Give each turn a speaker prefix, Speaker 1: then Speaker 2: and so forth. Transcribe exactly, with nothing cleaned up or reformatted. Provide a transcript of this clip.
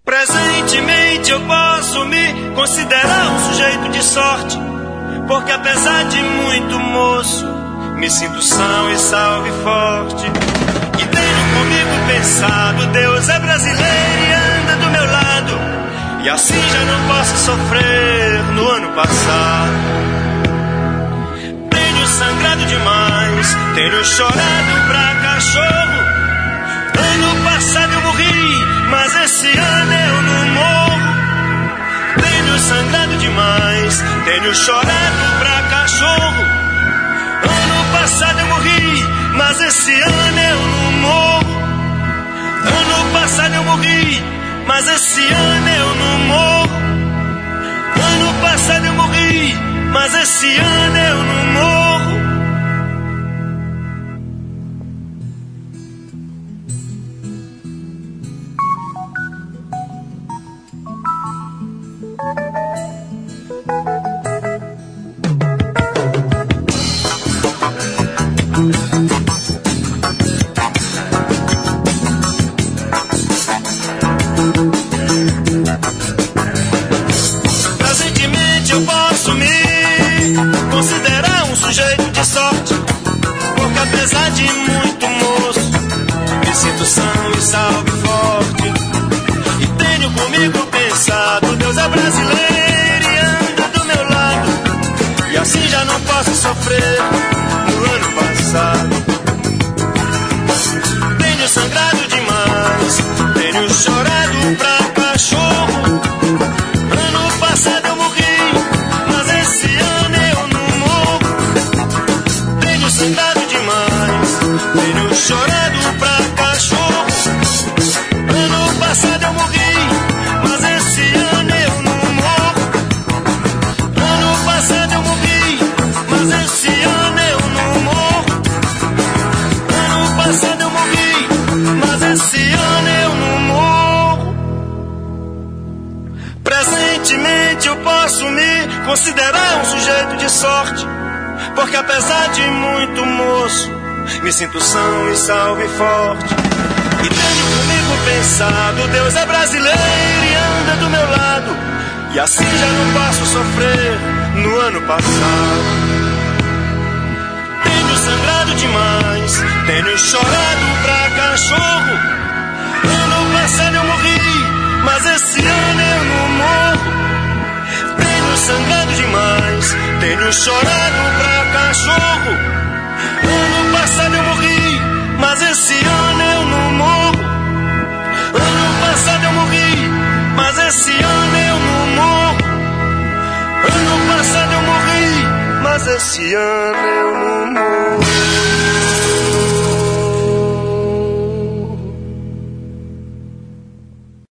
Speaker 1: Presentemente eu posso me considerar um sujeito de sorte, porque apesar de muito moço, me sinto são e salve forte. E tenho comigo pensado, Deus é brasileiro e anda do meu lado, e assim já não posso sofrer no ano passado. Tenho sangrado demais, tenho chorado pra cachorro. Ano passado eu morri, mas esse ano eu não morro. Tenho sangrado demais, tenho chorado pra cachorro. Ano passado eu morri, mas esse ano eu não morro. Ano passado eu morri, mas esse ano eu não morro. Ano passado eu morri, mas esse ano eu não morro. Presentemente eu posso me considerar um sujeito de sorte, porque apesar de muito moço, me sinto são e salve forte. E tenho comigo pensado, Deus é brasileiro e anda do meu lado, e assim já não posso sofrer no ano passado. Tenho sangrado demais, tenho chorado pra cachorro. Ano passado eu morri, mas esse ano eu não morro. Tenho sangrado demais, tenho chorado pra cachorro. Ano passado eu morri, mas esse ano eu não morro. Ano passado eu morri, mas esse ano eu não morro. Ano passado eu morri, mas esse ano eu não morro. Presentemente eu posso me considerar um sujeito de sorte, porque apesar de muito moço, me sinto são e salve forte. E tenho comigo pensado, Deus é brasileiro e anda do meu lado, e assim já não posso sofrer no ano passado. Tenho sangrado demais, tenho chorado pra cachorro. Ano passado eu morri, mas esse ano eu não morro. Tenho sangrado demais, tenho chorado pra cachorro. Ano passado eu morri, mas esse ano eu não morro. Ano passado eu morri, mas esse ano eu não morro. Ano passado eu morri, mas esse ano eu não morro.